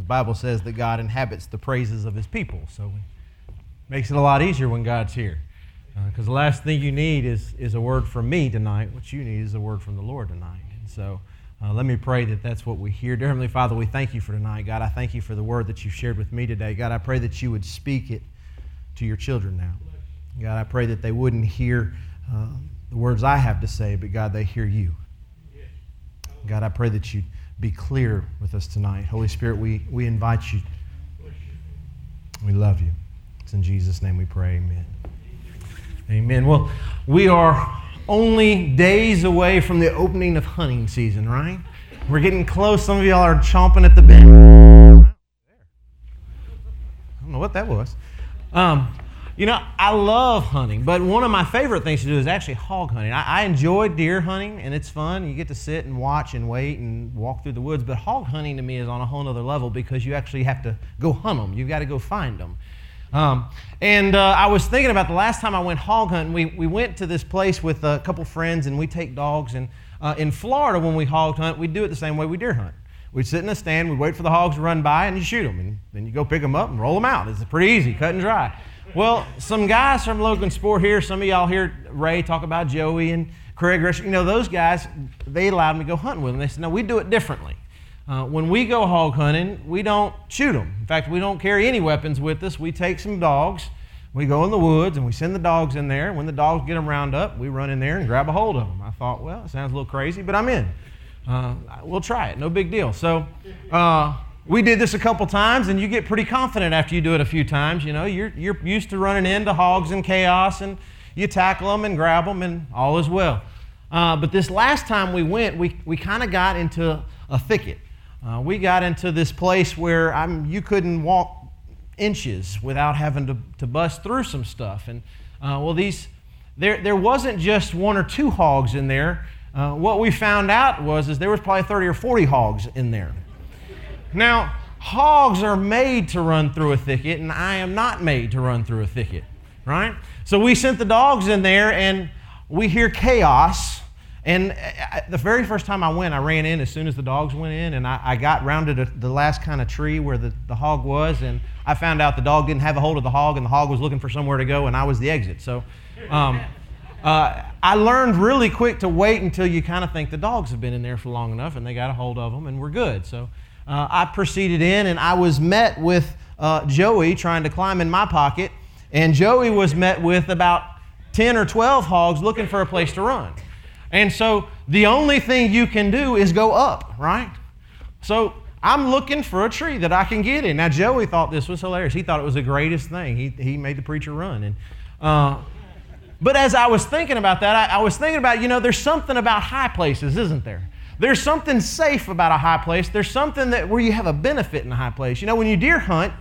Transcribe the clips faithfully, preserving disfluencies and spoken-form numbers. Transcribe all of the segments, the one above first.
The Bible says that God inhabits the praises of his people, so it makes it a lot easier when God's here. Because uh, the last thing you need is, is a word from me tonight. What you need is a word from the Lord tonight. And so uh, let me pray that that's what we hear. Dear Heavenly Father, we thank you for tonight. God, I thank you for the word that you shared with me today. God, I pray that you would speak it to your children now. God, I pray that they wouldn't hear uh, the words I have to say, but God, they hear you. God, I pray that you'd be clear with us tonight. Holy Spirit, we, we invite you. We love you. It's in Jesus' name we pray, amen. Amen. Well, we are only days away from the opening of hunting season, right? We're getting close. Some of y'all are chomping at the bit. I don't know what that was. Um, you know, I love hunting, but one of my favorite things to do is actually hog hunting. I, I enjoy deer hunting, and it's fun. You get to sit and watch and wait and walk through the woods, but hog hunting to me is on a whole other level because you actually have to go hunt them. You've got to go find them. Um, and uh, I was thinking about the last time I went hog hunting. We, we went to this place with a couple friends, and we take dogs. And uh, in Florida, when we hog hunt, we do it the same way we deer hunt. We'd sit in a stand, we'd wait for the hogs to run by, and you shoot them. And then you go pick them up and roll them out. It's pretty easy, cut and dry. Well, some guys from Logan Sport here, some of y'all hear Ray talk about Joey and Craig Rush. You know, those guys, they allowed me to go hunting with them. They said, no, we do it differently. Uh, when we go hog hunting, we don't shoot them. In fact, we don't carry any weapons with us. We take some dogs, we go in the woods, and we send the dogs in there. When the dogs get them round up, we run in there and grab a hold of them. I thought, well, it sounds a little crazy, but I'm in. Uh, we'll try it, no big deal. So uh, we did this a couple times, and you get pretty confident after you do it a few times. You know, you're, you're used to running into hogs and chaos, and you tackle them and grab them, and all is well. Uh, but this last time we went, we, we kind of got into a thicket. Uh, we got into this place where I'm, you couldn't walk inches without having to, to bust through some stuff. And uh, well, these there there wasn't just one or two hogs in there. Uh, what we found out was is there was probably thirty or forty hogs in there. Now, hogs are made to run through a thicket, and I am not made to run through a thicket, right? So we sent the dogs in there, and we hear chaos. And the very first time I went, I ran in as soon as the dogs went in, and I, I got rounded a, the last kind of tree where the, the hog was, and I found out the dog didn't have a hold of the hog, and the hog was looking for somewhere to go, and I was the exit. So um, uh, I learned really quick to wait until you kind of think the dogs have been in there for long enough, and they got a hold of them, and we're good. So uh, I proceeded in, and I was met with uh, Joey trying to climb in my pocket, and Joey was met with about ten or twelve hogs looking for a place to run. And so the only thing you can do is go up, right? So I'm looking for a tree that I can get in. Now, Joey thought this was hilarious. He thought it was the greatest thing. He, he made the preacher run. And, uh, but as I was thinking about that, I, I was thinking about, you know, there's something about high places, isn't there? There's something safe about a high place. There's something that where you have a benefit in a high place. You know, when you deer hunt,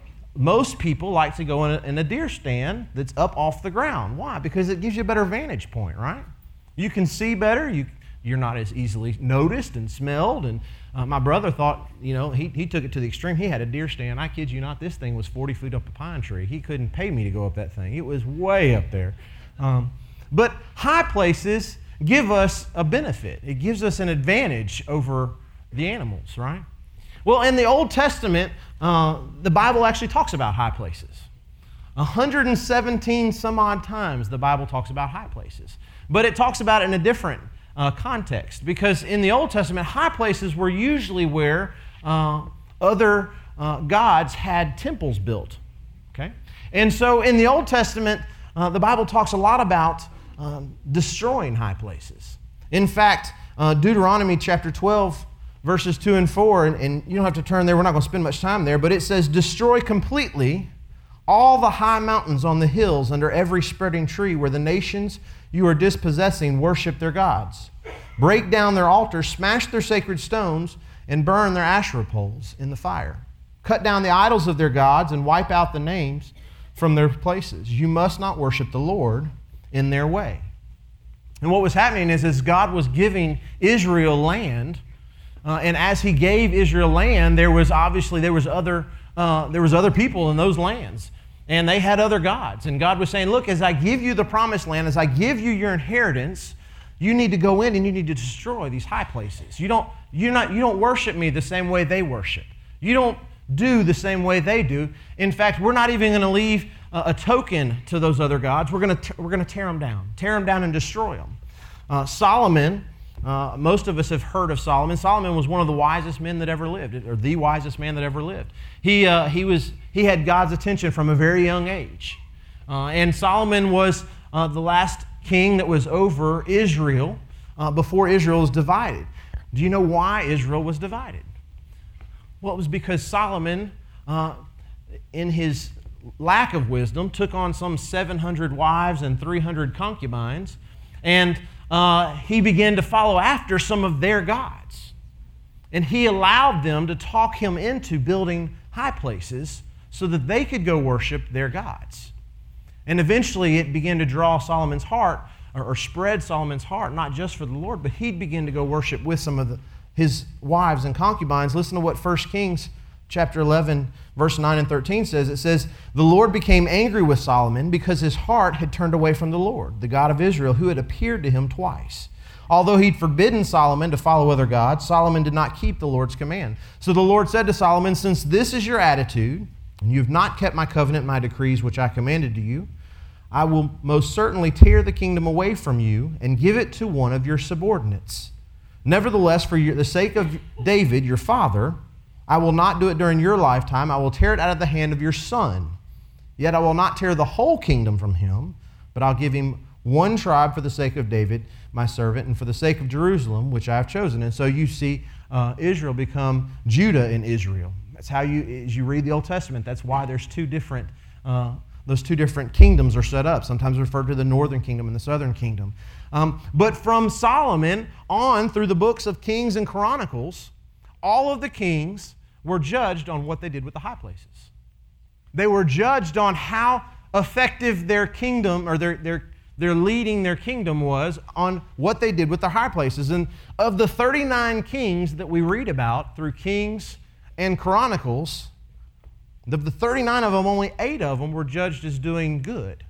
most people like to go in a, in a deer stand that's up off the ground. Why? Because it gives you a better vantage point, right? You can see better. You, you're not as easily noticed and smelled. And uh, my brother thought, you know, he, he took it to the extreme. He had a deer stand. I kid you not, this thing was forty feet up a pine tree. He couldn't pay me to go up that thing. It was way up there. Um, but high places give us a benefit. It gives us an advantage over the animals, right? Well, in the Old Testament, uh, the Bible actually talks about high places. one hundred seventeen some odd times the Bible talks about high places. But it talks about it in a different uh, context, because in the Old Testament, high places were usually where uh, other uh, gods had temples built. Okay, and so in the Old Testament, uh, the Bible talks a lot about um, destroying high places. In fact, uh, Deuteronomy chapter twelve, verses two and four, and, and you don't have to turn there. We're not going to spend much time there, but it says, "Destroy completely all the high mountains on the hills under every spreading tree where the nations you are dispossessing worship their gods. Break down their altars, smash their sacred stones, and burn their Asherah poles in the fire. Cut down the idols of their gods and wipe out the names from their places. You must not worship the Lord in their way." And what was happening is, as God was giving Israel land, uh, and as He gave Israel land, there was obviously there was other uh, there was other people in those lands. And they had other gods. And God was saying, look, as I give you the promised land, as I give you your inheritance, you need to go in and you need to destroy these high places. You don't, you're not, you don't worship me the same way they worship. You don't do the same way they do. In fact, we're not even going to leave a, a token to those other gods. We're going to we're going to tear them down, tear them down and destroy them. Uh, Solomon, uh, most of us have heard of Solomon. Solomon was one of the wisest men that ever lived, or the wisest man that ever lived. He uh, he was he had God's attention from a very young age, uh, and Solomon was uh, the last king that was over Israel uh, before Israel was divided. Do you know why Israel was divided? Well, it was because Solomon, uh, in his lack of wisdom, took on some seven hundred wives and three hundred concubines, and uh, he began to follow after some of their gods. And he allowed them to talk him into building high places so that they could go worship their gods. And eventually it began to draw Solomon's heart, or, or spread Solomon's heart, not just for the Lord, but he'd begin to go worship with some of the his wives and concubines. Listen to what First Kings chapter eleven, verse nine and thirteen says. It says, "The Lord became angry with Solomon because his heart had turned away from the Lord, the God of Israel, who had appeared to him twice. Although he'd forbidden Solomon to follow other gods, Solomon did not keep the Lord's command. So the Lord said to Solomon, since this is your attitude, and you have not kept my covenant, my decrees, which I commanded to you, I will most certainly tear the kingdom away from you and give it to one of your subordinates. Nevertheless, for your, the sake of David, your father, I will not do it during your lifetime. I will tear it out of the hand of your son. Yet I will not tear the whole kingdom from him, but I'll give him one tribe for the sake of David, my servant, and for the sake of Jerusalem, which I have chosen." And so you see uh, Israel become Judah and Israel. That's how you, as you read the Old Testament, that's why there's two different, uh, those two different kingdoms are set up, sometimes referred to the northern kingdom and the southern kingdom. Um, but from Solomon on through the books of Kings and Chronicles, all of the kings were judged on what they did with the high places. They were judged on how effective their kingdom or their, their, their leading their kingdom was on what they did with the high places. And of the thirty-nine kings that we read about through Kings and Chronicles, of the thirty-nine of them, only eight of them were judged as doing good.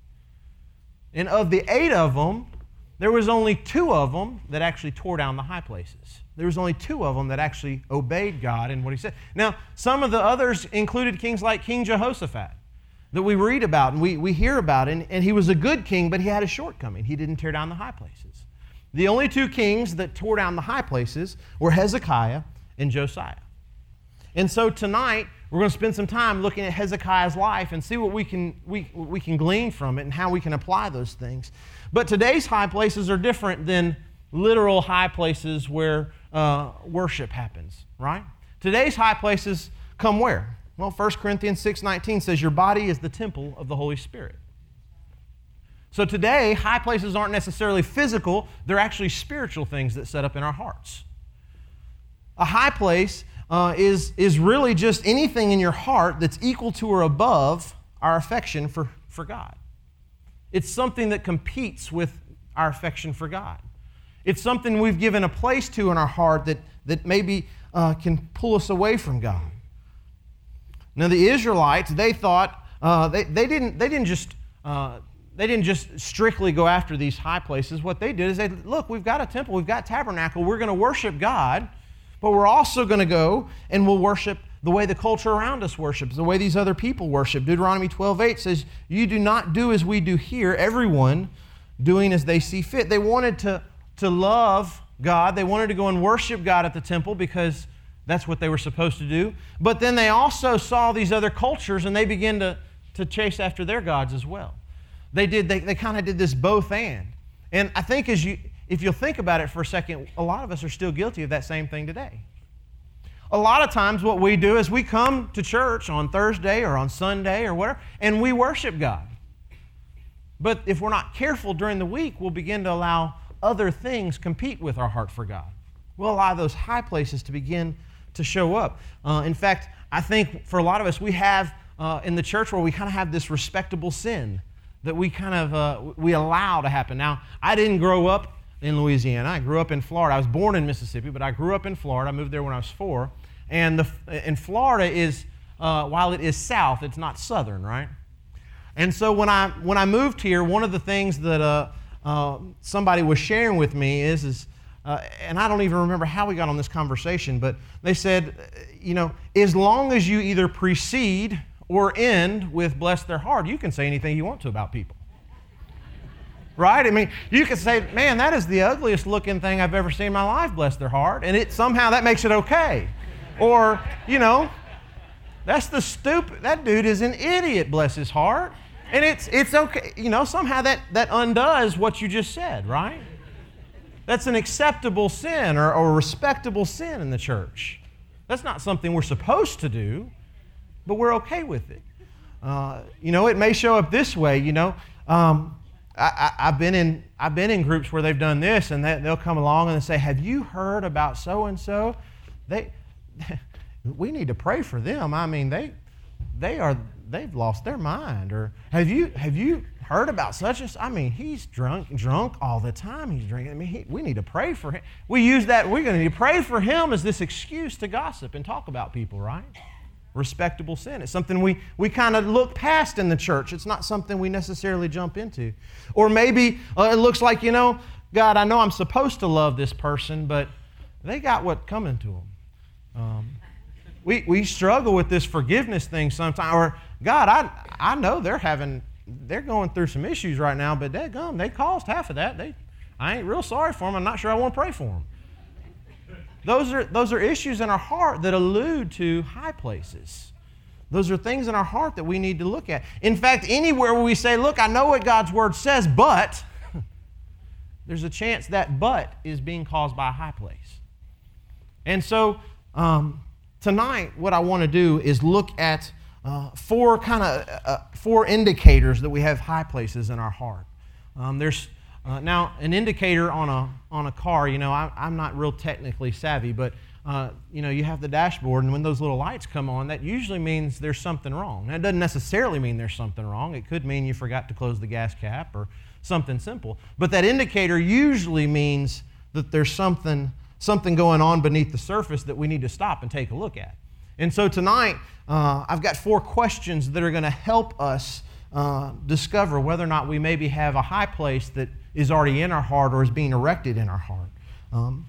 And of the eight of them, there was only two of them that actually tore down the high places. There was only two of them that actually obeyed God and what he said. Now, some of the others included kings like King Jehoshaphat that we read about and we, we hear about. And, and he was a good king, but he had a shortcoming. He didn't tear down the high places. The only two kings that tore down the high places were Hezekiah and Josiah. And so tonight, we're going to spend some time looking at Hezekiah's life and see what we can we, we can glean from it and how we can apply those things. But today's high places are different than literal high places where uh, worship happens, right? Today's high places come where? Well, First Corinthians six nineteen says, your body is the temple of the Holy Spirit. So today, high places aren't necessarily physical. They're actually spiritual things that set up in our hearts. A high place Uh, is, is really just anything in your heart that's equal to or above our affection for, for God. It's something that competes with our affection for God. It's something we've given a place to in our heart that, that maybe uh, can pull us away from God. Now the Israelites, they thought, uh, they, they, didn't, they, didn't just, uh, they didn't just strictly go after these high places. What they did is they, look, we've got a temple, we've got tabernacle, we're going to worship God, but we're also going to go and we'll worship the way the culture around us worships, the way these other people worship. Deuteronomy twelve eight says, you do not do as we do here, everyone doing as they see fit. They wanted to, to love God. They wanted to go and worship God at the temple because that's what they were supposed to do. But then they also saw these other cultures and they began to, to chase after their gods as well. They did. They, they kind of did this both and. And I think as you... If you'll think about it for a second, a lot of us are still guilty of that same thing today. A lot of times what we do is we come to church on Thursday or on Sunday or whatever, and we worship God. But if we're not careful during the week, we'll begin to allow other things compete with our heart for God. We'll allow those high places to begin to show up. Uh, in fact, I think for a lot of us, we have uh, in the church where we kind of have this respectable sin that we kind of uh, we allow to happen. Now, I didn't grow up in Louisiana. I grew up in Florida. I was born in Mississippi, but I grew up in Florida. I moved there when I was four. And the, and Florida is, uh, while it is south, it's not southern, right? And so when I when I moved here, one of the things that uh, uh, somebody was sharing with me is, is uh, and I don't even remember how we got on this conversation, but they said, you know, as long as you either precede or end with bless their heart, you can say anything you want to about people. Right? I mean, you can say, man, that is the ugliest looking thing I've ever seen in my life, bless their heart, and it somehow that makes it okay. Or, you know, that's the stupid, that dude is an idiot, bless his heart. And it's it's okay, you know, somehow that, that undoes what you just said, right? That's an acceptable sin or, or a respectable sin in the church. That's not something we're supposed to do, but we're okay with it. Uh, you know, it may show up this way, you know. Um, I, I, I've been in I've been in groups where they've done this, and they, they'll come along and they say, have you heard about so-and-so? They, we need to pray for them. I mean, they they are... they've lost their mind. Or have you have you heard about such as? I mean, he's drunk drunk all the time. He's drinking. I mean, he, we need to pray for him. We use that. We're going to need to pray for him as this excuse to gossip and talk about people, right? Respectable sin. It's something we we kind of look past in the church. It's not something we necessarily jump into. Or maybe uh, it looks like, you know, God, I know I'm supposed to love this person, but they got what coming to them. Um, we we struggle with this forgiveness thing sometimes. Or God, I I know they're having they're going through some issues right now, but dadgum, they caused half of that. They I ain't real sorry for them. I'm not sure I want to pray for them. Those are those are issues in our heart that allude to high places. Those are things in our heart that we need to look at. In fact, anywhere where we say, look, I know what God's Word says, but there's a chance that but is being caused by a high place. And so um, tonight, what I want to do is look at uh, four kind of uh, four indicators that we have high places in our heart. Um, there's Uh, now, an indicator on a on a car, you know, I, I'm not real technically savvy, but, uh, you know, you have the dashboard, and when those little lights come on, that usually means there's something wrong. Now, it doesn't necessarily mean there's something wrong. It could mean you forgot to close the gas cap or something simple. But that indicator usually means that there's something, something going on beneath the surface that we need to stop and take a look at. And so tonight, uh, I've got four questions that are going to help us uh, discover whether or not we maybe have a high place that is already in our heart or is being erected in our heart. Um,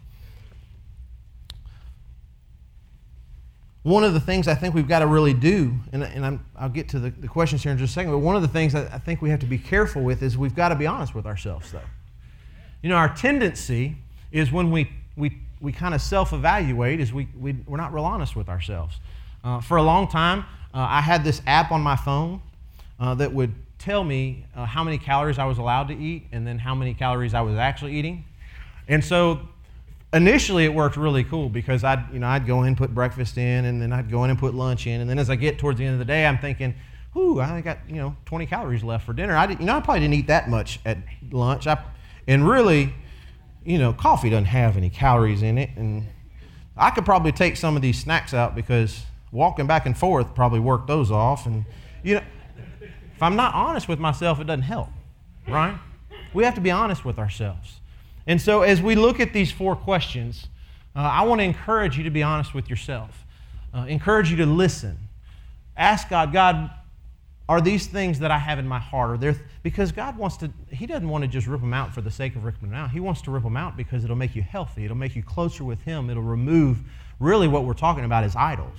one of the things I think we've got to really do, and, and I'm, I'll get to the, the questions here in just a second, but one of the things that I think we have to be careful with is we've got to be honest with ourselves, though. You know, our tendency is when we we, we kind of self-evaluate is we, we, we're not real honest with ourselves. Uh, for a long time, uh, I had this app on my phone uh, that would tell me uh, how many calories I was allowed to eat and then how many calories I was actually eating. And so initially it worked really cool because I'd, you know, I'd go in and put breakfast in, and then I'd go in and put lunch in, and then as I get towards the end of the day, I'm thinking, ooh, I only got, you know, twenty calories left for dinner. I did, you know, I probably didn't eat that much at lunch. I, and really, you know, coffee doesn't have any calories in it, and I could probably take some of these snacks out because walking back and forth probably worked those off. And, you know, if I'm not honest with myself, it doesn't help, right? We have to be honest with ourselves. And so as we look at these four questions, uh, I want to encourage you to be honest with yourself. Uh, encourage you to listen. Ask God, God, are these things that I have in my heart? Are there th- because God wants to, He doesn't want to just rip them out for the sake of ripping them out. He wants to rip them out because it'll make you healthy. It'll make you closer with Him. It'll remove, really what we're talking about is idols.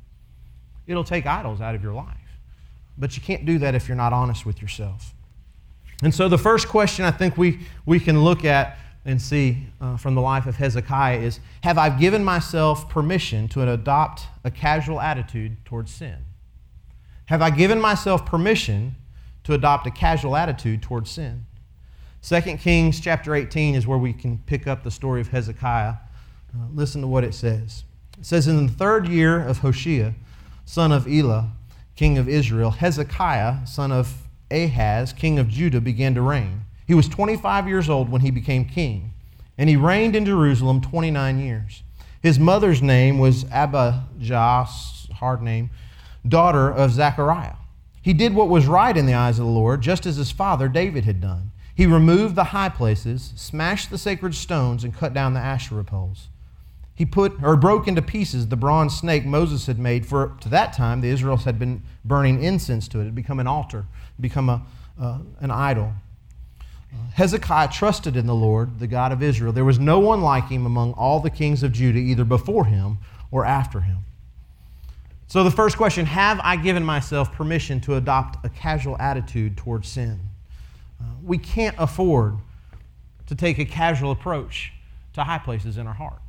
It'll take idols out of your life. But you can't do that if you're not honest with yourself. And so the first question I think we, we can look at and see uh, from the life of Hezekiah is, have I given myself permission to adopt a casual attitude towards sin? Have I given myself permission to adopt a casual attitude towards sin? Second Kings chapter eighteen is where we can pick up the story of Hezekiah. Uh, listen to what it says. It says, in the third year of Hoshea, son of Elah, king of Israel, Hezekiah, son of Ahaz, king of Judah, began to reign. He was twenty-five years old when he became king, and he reigned in Jerusalem twenty-nine years. His mother's name was Abijah, hard name, daughter of Zechariah. He did what was right in the eyes of the Lord, just as his father David had done. He removed the high places, smashed the sacred stones, and cut down the Asherah poles. He put or broke into pieces the bronze snake Moses had made, for to that time the Israelites had been burning incense to it. It had become an altar, become a, uh, an idol. Hezekiah trusted in the Lord, the God of Israel. There was no one like him among all the kings of Judah, either before him or after him. So the first question, have I given myself permission to adopt a casual attitude towards sin? Uh, we can't afford to take a casual approach to high places in our heart.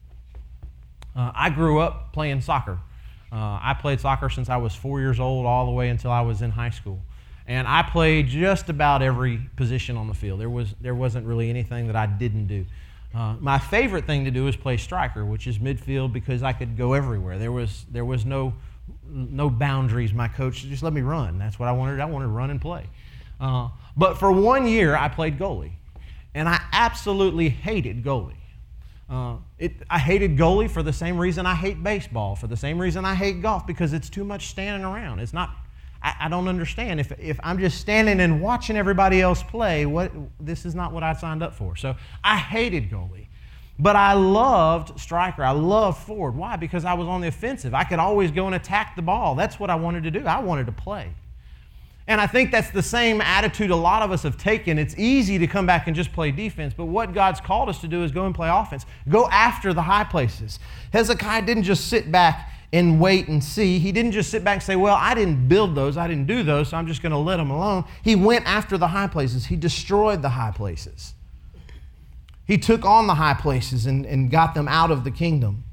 Uh, I grew up playing soccer. Uh, I played soccer since I was four years old all the way until I was in high school. And I played just about every position on the field. There, was, there wasn't really anything that I didn't do. Uh, my favorite thing to do is play striker, which is midfield, because I could go everywhere. There was, there was no, no boundaries. My coach just let me run. That's what I wanted. I wanted to run and play. Uh, but for one year, I played goalie. And I absolutely hated goalie. Uh, it, I hated goalie for the same reason I hate baseball, for the same reason I hate golf, because it's too much standing around. It's not, I, I don't understand. If, if I'm just standing and watching everybody else play, what, this is not what I signed up for. So I hated goalie. But I loved striker. I loved forward. Why? Because I was on the offensive. I could always go and attack the ball. That's what I wanted to do. I wanted to play. And I think that's the same attitude a lot of us have taken. It's easy to come back and just play defense, but what God's called us to do is go and play offense. Go after the high places. Hezekiah didn't just sit back and wait and see. He didn't just sit back and say, well, I didn't build those, I didn't do those, so I'm just going to let them alone. He went after the high places. He destroyed the high places. He took on the high places and, and got them out of the kingdom.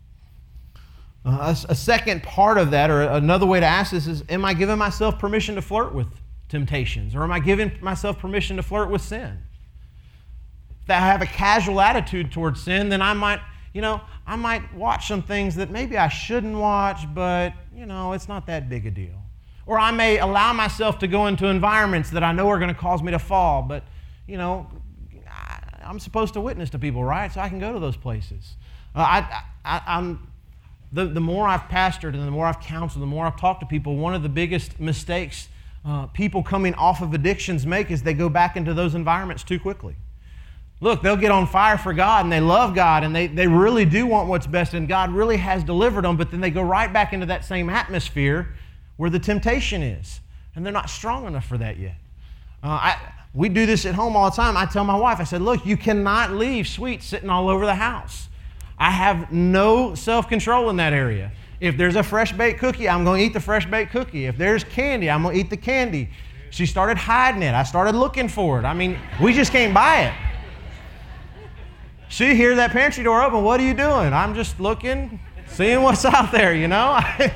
Uh, a, a second part of that, or another way to ask this is, am I giving myself permission to flirt with temptations? Or am I giving myself permission to flirt with sin? If I have a casual attitude towards sin, then I might, you know, I might watch some things that maybe I shouldn't watch, but, you know, it's not that big a deal. Or I may allow myself to go into environments that I know are going to cause me to fall, but, you know, I, I'm supposed to witness to people, right? So I can go to those places. Uh, I, I, I'm... The, the more I've pastored and the more I've counseled, the more I've talked to people, one of the biggest mistakes uh, people coming off of addictions make is they go back into those environments too quickly. Look, they'll get on fire for God and they love God and they, they really do want what's best and God really has delivered them, but then they go right back into that same atmosphere where the temptation is. And they're not strong enough for that yet. Uh, I, we do this at home all the time. I tell my wife, I said, look, you cannot leave sweets sitting all over the house. I have no self-control in that area. If there's a fresh-baked cookie, I'm going to eat the fresh-baked cookie. If there's candy, I'm going to eat the candy. She started hiding it. I started looking for it. I mean, we just can't buy it. She hears that pantry door open. What are you doing? I'm just looking, seeing what's out there, you know? I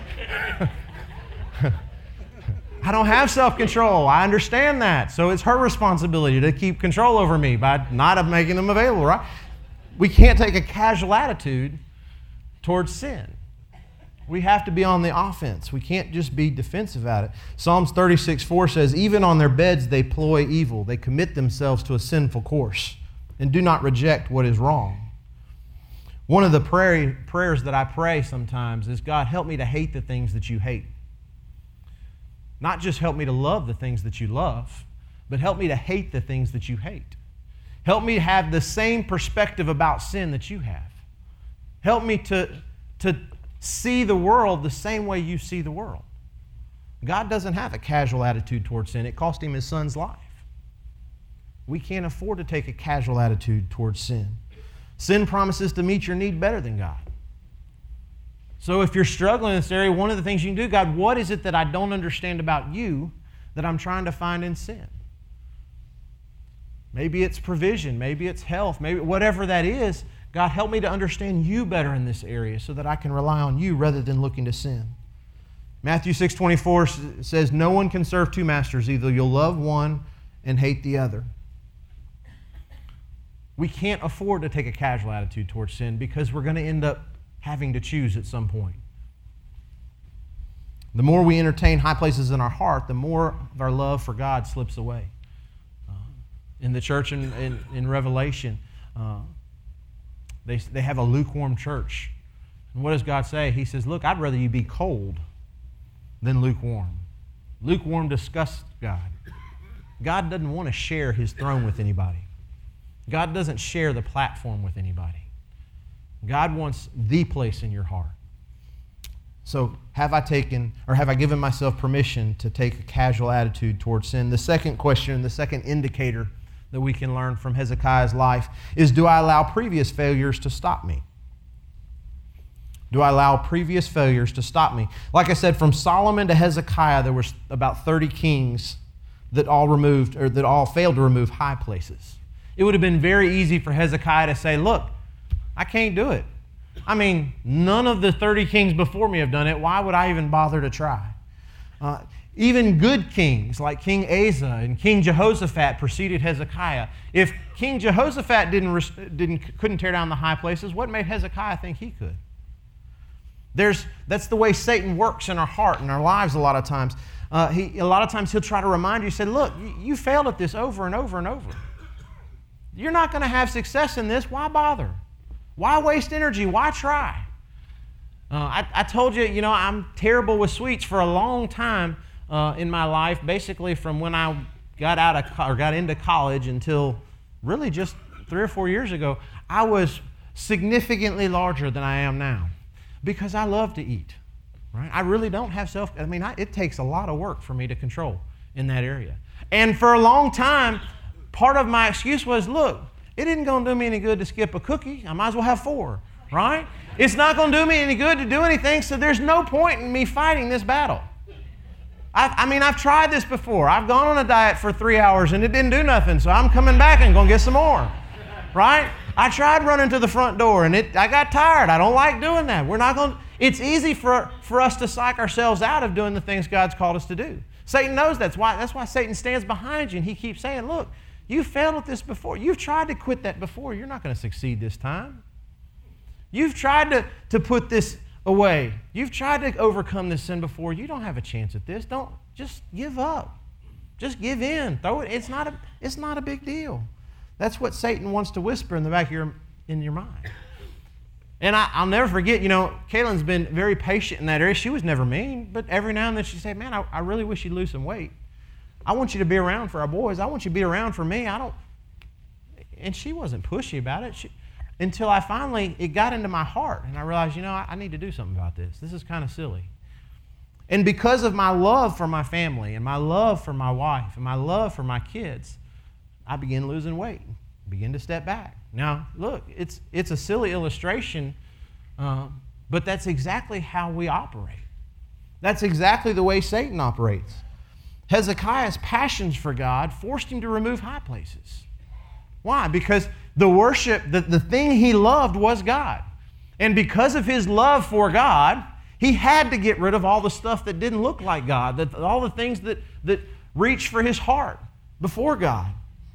don't have self-control. I understand that. So it's her responsibility to keep control over me by not making them available, right? We can't take a casual attitude towards sin. We have to be on the offense. We can't just be defensive at it. Psalms thirty-six four says, even on their beds they ploy evil. They commit themselves to a sinful course and do not reject what is wrong. One of the prayer, prayers that I pray sometimes is, God, help me to hate the things that you hate. Not just help me to love the things that you love, but help me to hate the things that you hate. Help me have the same perspective about sin that you have. Help me to, to see the world the same way you see the world. God doesn't have a casual attitude towards sin. It cost him his son's life. We can't afford to take a casual attitude towards sin. Sin promises to meet your need better than God. So if you're struggling in this area, one of the things you can do, God, what is it that I don't understand about you that I'm trying to find in sin? Maybe it's provision, maybe it's health, maybe whatever that is. God, help me to understand you better in this area so that I can rely on you rather than looking to sin. Matthew six twenty-four says, no one can serve two masters. Either you'll love one and hate the other. We can't afford to take a casual attitude towards sin because we're going to end up having to choose at some point. The more we entertain high places in our heart, the more of our love for God slips away. In the church in, in, in Revelation, uh, they, they have a lukewarm church. And what does God say? He says, look, I'd rather you be cold than lukewarm. Lukewarm disgusts God. God doesn't want to share his throne with anybody. God doesn't share the platform with anybody. God wants the place in your heart. So have I taken, or have I given myself permission to take a casual attitude towards sin? The second question, the second indicator that we can learn from Hezekiah's life is, do I allow previous failures to stop me? Do I allow previous failures to stop me? Like I said, from Solomon to Hezekiah, there was about thirty kings that all removed, or that all failed to remove high places. It would have been very easy for Hezekiah to say, look, I can't do it. I mean, none of the thirty kings before me have done it. Why would I even bother to try? Uh, even good kings like King Asa and King Jehoshaphat preceded Hezekiah. If King Jehoshaphat didn't, didn't, couldn't tear down the high places, what made Hezekiah think he could? There's, that's the way Satan works in our heart and our lives a lot of times. Uh, he, a lot of times he'll try to remind you, say, look, you, you failed at this over and over and over. You're not going to have success in this. Why bother? Why waste energy? Why try? Uh, I, I told you, you know, I'm terrible with sweets for a long time uh, in my life, basically from when I got out of or got into college until really just three or four years ago. I was significantly larger than I am now because I love to eat. Right? I really don't have self, I mean, I, it takes a lot of work for me to control in that area. And for a long time, part of my excuse was, look, it isn't going to do me any good to skip a cookie. I might as well have four, right? It's not going to do me any good to do anything, so there's no point in me fighting this battle. I've, I mean, I've tried this before. I've gone on a diet for three hours and it didn't do nothing, so I'm coming back and going to get some more, right? I tried running to the front door and it, I got tired. I don't like doing that. We're not going to, it's easy for, for us to psych ourselves out of doing the things God's called us to do. Satan knows that's why, that's why Satan stands behind you and he keeps saying, look, you failed at this before. You've tried to quit that before. You're not going to succeed this time. You've tried to, to put this away. You've tried to overcome this sin before. You don't have a chance at this. Don't, just give up. Just give in. Throw it. It's not a, it's not a big deal. That's what Satan wants to whisper in the back of your, in your mind. And I, I'll never forget, you know, Kaylin's been very patient in that area. She was never mean, but every now and then she'd say, man, I, I really wish you'd lose some weight. I want you to be around for our boys. I want you to be around for me. I don't, and she wasn't pushy about it. She, until I finally, it got into my heart and I realized, you know, I, I need to do something about this. This is kind of silly. And because of my love for my family and my love for my wife and my love for my kids, I began losing weight, began to step back. Now, look, it's, it's a silly illustration, uh, but that's exactly how we operate. That's exactly the way Satan operates. Hezekiah's passions for God forced him to remove high places. Why? Because the worship, the, the thing he loved was God. And because of his love for God, he had to get rid of all the stuff that didn't look like God, that, all the things that, that reached for his heart before God.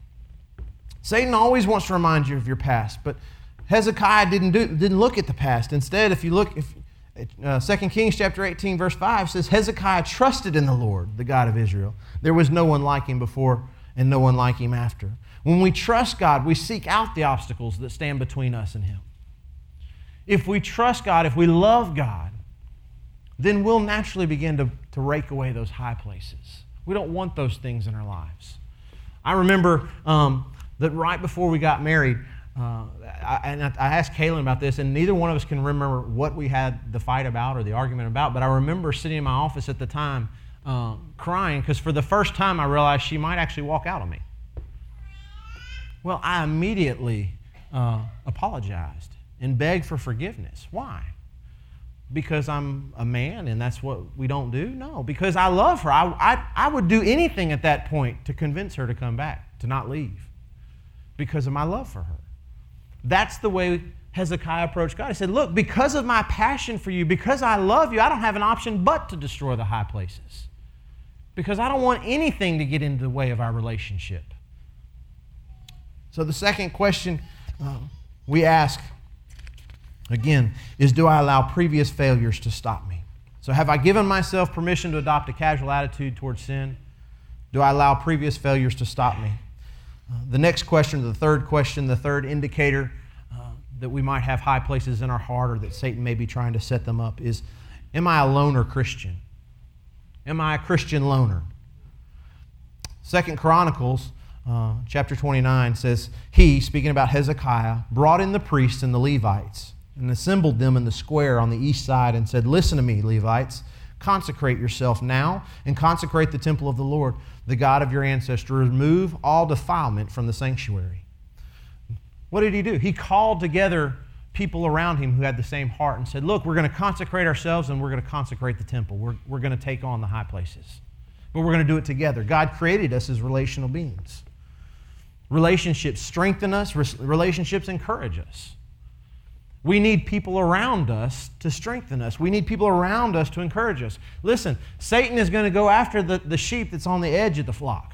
Satan always wants to remind you of your past, but Hezekiah didn't do, didn't look at the past. Instead, if you look, if uh, Second Kings chapter eighteen, verse five says, Hezekiah trusted in the Lord, the God of Israel. There was no one like him before and no one like him after. When we trust God, we seek out the obstacles that stand between us and him. If we trust God, if we love God, then we'll naturally begin to, to rake away those high places. We don't want those things in our lives. I remember um, that right before we got married, uh, I, and I asked Kaylin about this, and neither one of us can remember what we had the fight about or the argument about, but I remember sitting in my office at the time uh, crying because for the first time I realized she might actually walk out on me. Well, I immediately uh, apologized and begged for forgiveness. Why? Because I'm a man and that's what we don't do? No, because I love her. I, I, I would do anything at that point to convince her to come back, to not leave, because of my love for her. That's the way Hezekiah approached God. He said, look, because of my passion for you, because I love you, I don't have an option but to destroy the high places, because I don't want anything to get into the way of our relationship. So the second question uh, we ask, again, is do I allow previous failures to stop me? So have I given myself permission to adopt a casual attitude towards sin? Do I allow previous failures to stop me? Uh, the next question, the third question, the third indicator uh, that we might have high places in our heart or that Satan may be trying to set them up is, am I a loner Christian? Am I a Christian loner? Second Chronicles uh, chapter twenty-nine says, he, speaking about Hezekiah, brought in the priests and the Levites and assembled them in the square on the east side and said, listen to me, Levites. Consecrate yourself now and consecrate the temple of the Lord, the God of your ancestors. Remove all defilement from the sanctuary. What did he do? He called together people around him who had the same heart and said, look, we're going to consecrate ourselves and we're going to consecrate the temple. We're, we're going to take on the high places. But we're going to do it together. God created us as relational beings. Relationships strengthen us. Relationships encourage us. We need people around us to strengthen us. We need people around us to encourage us. Listen, Satan is going to go after the, the sheep that's on the edge of the flock.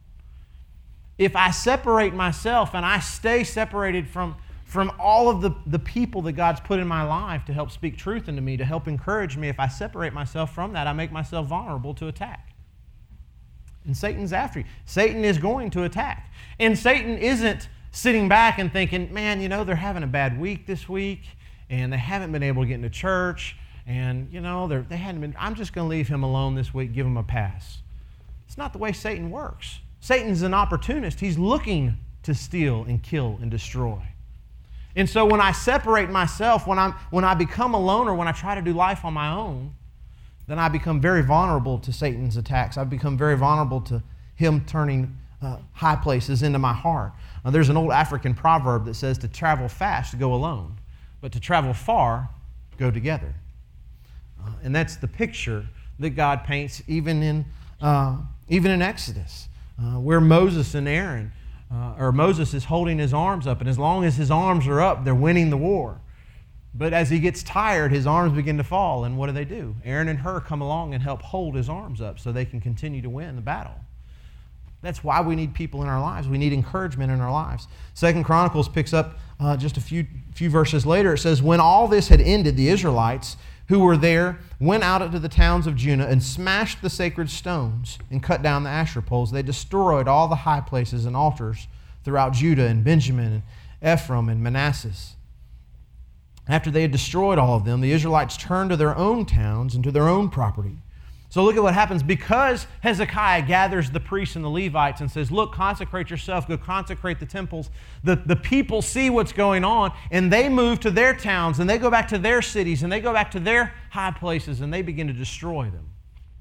If I separate myself and I stay separated from, from all of the, the people that God's put in my life to help speak truth into me, to help encourage me, if I separate myself from that, I make myself vulnerable to attack. And Satan's after you. Satan is going to attack. And Satan isn't sitting back and thinking, man, you know, they're having a bad week this week, and they haven't been able to get into church, and, you know, they're, they hadn't been, I'm just going to leave him alone this week, give him a pass. It's not the way Satan works. Satan's an opportunist. He's looking to steal and kill and destroy. And so when I separate myself, when, I'm, when I become a loner, when I try to do life on my own, then I become very vulnerable to Satan's attacks. I become very vulnerable to him turning uh, high places into my heart. Now, there's an old African proverb that says to travel fast, go alone, but to travel far, go together. Uh, and that's the picture that God paints even in, uh, even in Exodus, uh, where Moses and Aaron, uh, or Moses is holding his arms up, and as long as his arms are up, they're winning the war. But as he gets tired, his arms begin to fall, and what do they do? Aaron and Hur come along and help hold his arms up so they can continue to win the battle. That's why we need people in our lives. We need encouragement in our lives. Second Chronicles picks up uh, just a few, few verses later. It says, when all this had ended, the Israelites who were there went out into the towns of Judah and smashed the sacred stones and cut down the Asherah poles. They destroyed all the high places and altars throughout Judah and Benjamin and Ephraim and Manasseh. After they had destroyed all of them, the Israelites turned to their own towns and to their own property. So look at what happens. Because Hezekiah gathers the priests and the Levites and says, look, consecrate yourself, go consecrate the temples. The, the people see what's going on, and they move to their towns, and they go back to their cities, and they go back to their high places, and they begin to destroy them.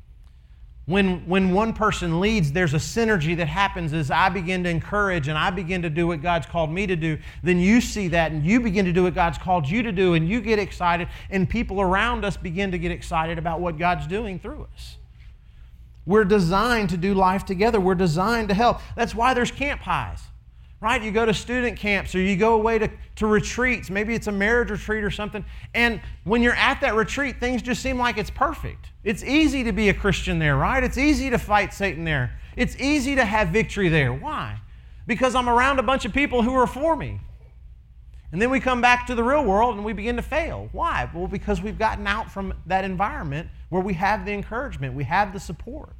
When, when one person leads, there's a synergy that happens as I begin to encourage and I begin to do what God's called me to do. Then you see that and you begin to do what God's called you to do, and you get excited, and people around us begin to get excited about what God's doing through us. We're designed to do life together. We're designed to help. That's why there's camp highs, right? You go to student camps or you go away to, to retreats. Maybe it's a marriage retreat or something. And when you're at that retreat, things just seem like it's perfect. It's easy to be a Christian there, right? It's easy to fight Satan there. It's easy to have victory there. Why? Because I'm around a bunch of people who are for me. And then we come back to the real world and we begin to fail. Why? Well, because we've gotten out from that environment where we have the encouragement, we have the support.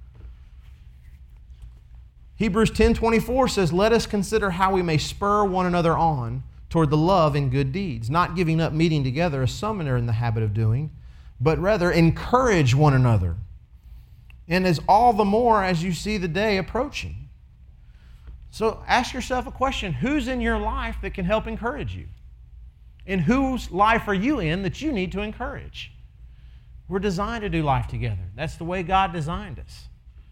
Hebrews ten twenty-four says, let us consider how we may spur one another on toward the love and good deeds, not giving up meeting together as some are in the habit of doing, but rather encourage one another. And as all the more as you see the day approaching. So ask yourself a question. Who's in your life that can help encourage you? And whose life are you in that you need to encourage? We're designed to do life together. That's the way God designed us.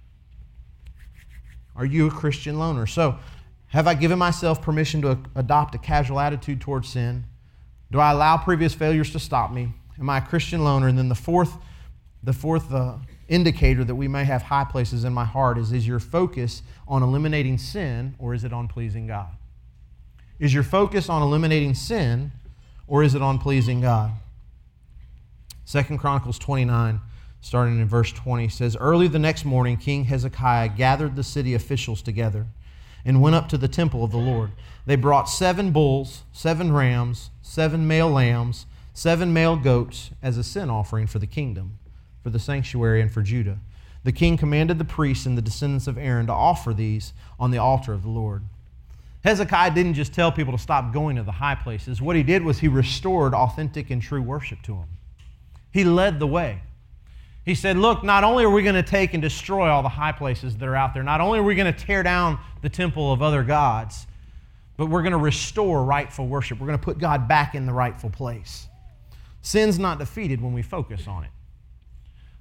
Are you a Christian loner? So, have I given myself permission to adopt a casual attitude towards sin? Do I allow previous failures to stop me? Am I a Christian loner? And then the fourth, the fourth uh, indicator that we may have high places in my heart is, is your focus on eliminating sin, or is it on pleasing God? Is your focus on eliminating sin, or is it on pleasing God? Second Chronicles twenty-nine, starting in verse twenty, says, early the next morning, King Hezekiah gathered the city officials together and went up to the temple of the Lord. They brought seven bulls, seven rams, seven male lambs, seven male goats as a sin offering for the kingdom, for the sanctuary, and for Judah. The king commanded the priests and the descendants of Aaron to offer these on the altar of the Lord. Hezekiah didn't just tell people to stop going to the high places. What he did was he restored authentic and true worship to them. He led the way. He said, look, not only are we going to take and destroy all the high places that are out there, not only are we going to tear down the temple of other gods, but we're going to restore rightful worship. We're going to put God back in the rightful place. Sin's not defeated when we focus on it.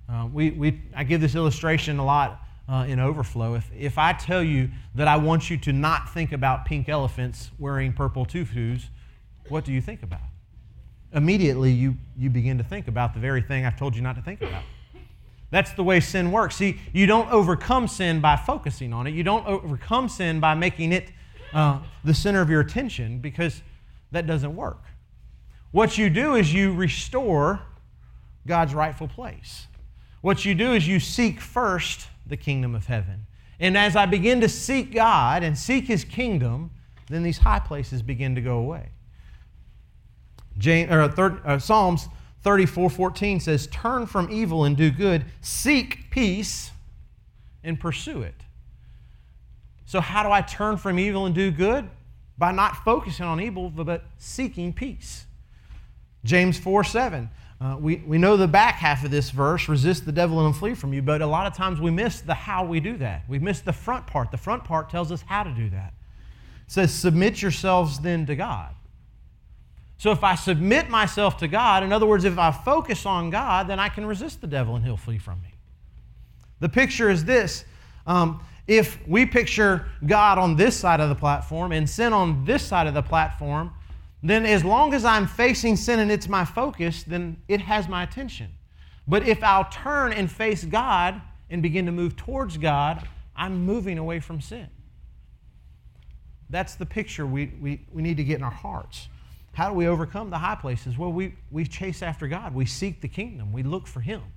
Uh, we, we, I give this illustration a lot uh, in Overflow. If, if I tell you that I want you to not think about pink elephants wearing purple tutus, what do you think about? Immediately, you, you begin to think about the very thing I've told you not to think about. That's the way sin works. See, you don't overcome sin by focusing on it. You don't overcome sin by making it uh, the center of your attention, because that doesn't work. What you do is you restore God's rightful place. What you do is you seek first the kingdom of heaven. And as I begin to seek God and seek His kingdom, then these high places begin to go away. James, or third, uh, Psalms thirty-four fourteen says, "Turn from evil and do good, seek peace and pursue it." So how do I turn from evil and do good? By not focusing on evil, but seeking peace. James four seven. Uh, we, we know the back half of this verse, resist the devil and he'll flee from you, but a lot of times we miss the how we do that. We miss the front part. The front part tells us how to do that. It says, submit yourselves then to God. So if I submit myself to God, in other words, if I focus on God, then I can resist the devil and he'll flee from me. The picture is this. Um, if we picture God on this side of the platform and sin on this side of the platform, then as long as I'm facing sin and it's my focus, then it has my attention. But if I'll turn and face God and begin to move towards God, I'm moving away from sin. That's the picture we, we, we need to get in our hearts. How do we overcome the high places? Well, we, we chase after God. We seek the kingdom. We look for Him.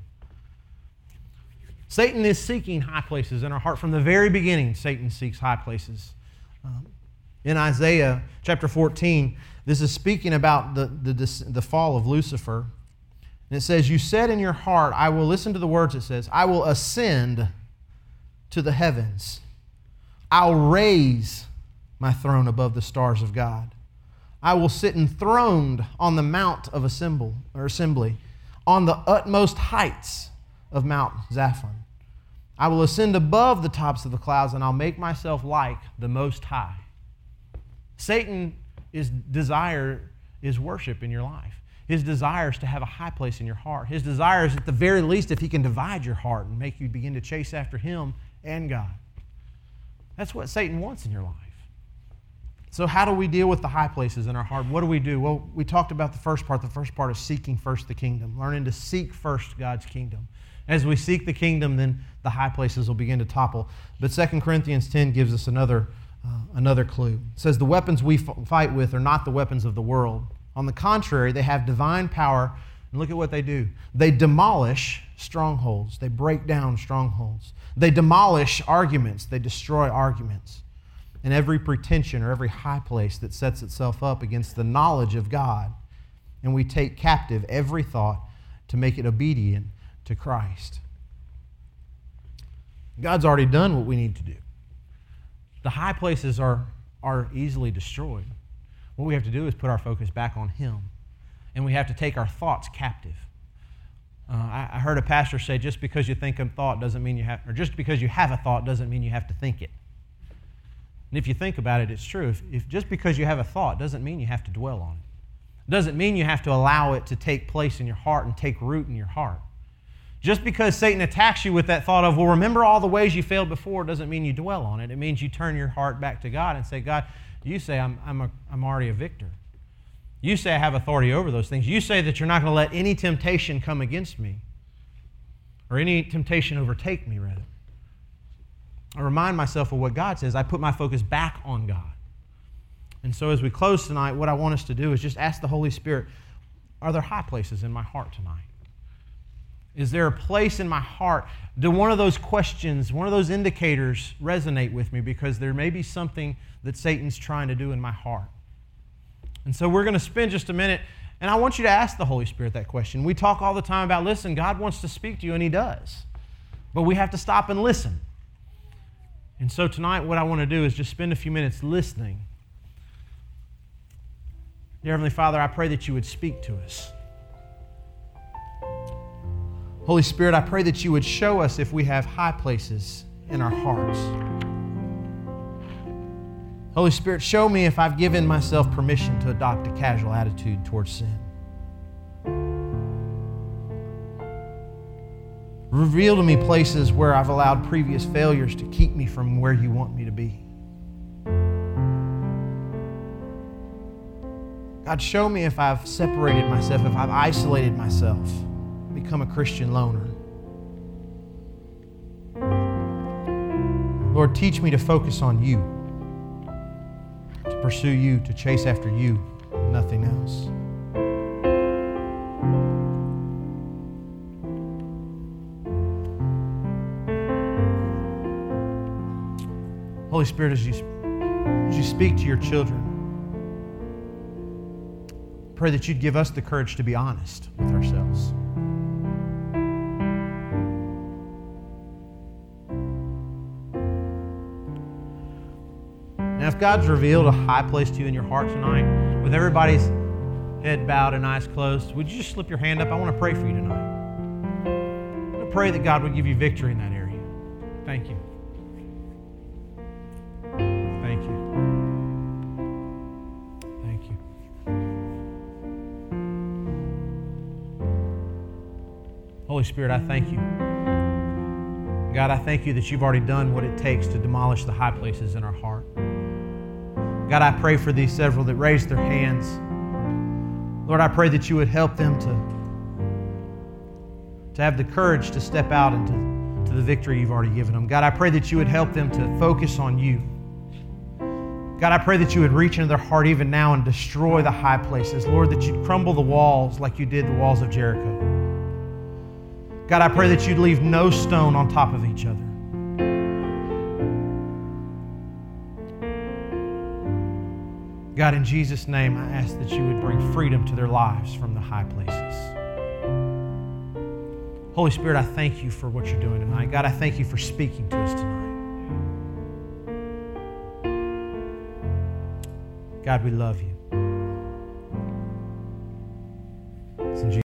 Satan is seeking high places in our heart. From the very beginning, Satan seeks high places. Um, in Isaiah chapter fourteen, this is speaking about the, the, the fall of Lucifer. And it says, you said in your heart, I will listen to the words it says, I will ascend to the heavens. I'll raise my throne above the stars of God. I will sit enthroned on the mount of assemble, or assembly, on the utmost heights of Mount Zaphon. I will ascend above the tops of the clouds, and I'll make myself like the Most High. Satan His desire is worship in your life. His desire is to have a high place in your heart. His desire is, at the very least, if he can divide your heart and make you begin to chase after him and God. That's what Satan wants in your life. So how do we deal with the high places in our heart? What do we do? Well, we talked about the first part. The first part is seeking first the kingdom, learning to seek first God's kingdom. As we seek the kingdom, then the high places will begin to topple. But Second Corinthians ten gives us another Uh, another clue. It says, the weapons we f- fight with are not the weapons of the world. On the contrary, they have divine power. And look at what they do. They demolish strongholds. They break down strongholds. They demolish arguments. They destroy arguments. And every pretension or every high place that sets itself up against the knowledge of God. And we take captive every thought to make it obedient to Christ. God's already done what we need to do. The high places are, are easily destroyed. What we have to do is put our focus back on Him. And we have to take our thoughts captive. Uh, I, I heard a pastor say, just because you think a thought doesn't mean you have, or just because you have a thought doesn't mean you have to think it. And if you think about it, it's true. If, if just because you have a thought doesn't mean you have to dwell on it. It doesn't mean you have to allow it to take place in your heart and take root in your heart. Just because Satan attacks you with that thought of, well, remember all the ways you failed before, doesn't mean you dwell on it. It means you turn your heart back to God and say, God, you say I'm, I'm, a, I'm already a victor. You say I have authority over those things. You say that you're not going to let any temptation come against me, or any temptation overtake me, rather. I remind myself of what God says. I put my focus back on God. And so as we close tonight, what I want us to do is just ask the Holy Spirit, are there high places in my heart tonight? Is there a place in my heart? Do one of those questions, one of those indicators resonate with me, because there may be something that Satan's trying to do in my heart? And so we're going to spend just a minute, and I want you to ask the Holy Spirit that question. We talk all the time about, listen, God wants to speak to you, and He does. But we have to stop and listen. And so tonight what I want to do is just spend a few minutes listening. Dear Heavenly Father, I pray that you would speak to us. Holy Spirit, I pray that you would show us if we have high places in our hearts. Holy Spirit, show me if I've given myself permission to adopt a casual attitude towards sin. Reveal to me places where I've allowed previous failures to keep me from where you want me to be. God, show me if I've separated myself, if I've isolated myself, become a Christian loner. Lord, teach me to focus on you, to pursue you, to chase after you, nothing else. Holy Spirit, as you, as you speak to your children, pray that you'd give us the courage to be honest with ourselves. Now, if God's revealed a high place to you in your heart tonight, with everybody's head bowed and eyes closed, would you just slip your hand up? I want to pray for you tonight. I want to pray that God would give you victory in that area. Thank you. Thank you. Thank you. Holy Spirit, I thank you. God, I thank you that you've already done what it takes to demolish the high places in our heart. God, I pray for these several that raised their hands. Lord, I pray that you would help them to, to have the courage to step out into to the victory you've already given them. God, I pray that you would help them to focus on you. God, I pray that you would reach into their heart even now and destroy the high places. Lord, that you'd crumble the walls like you did the walls of Jericho. God, I pray that you'd leave no stone on top of each other. God, in Jesus' name, I ask that you would bring freedom to their lives from the high places. Holy Spirit, I thank you for what you're doing tonight. God, I thank you for speaking to us tonight. God, we love you.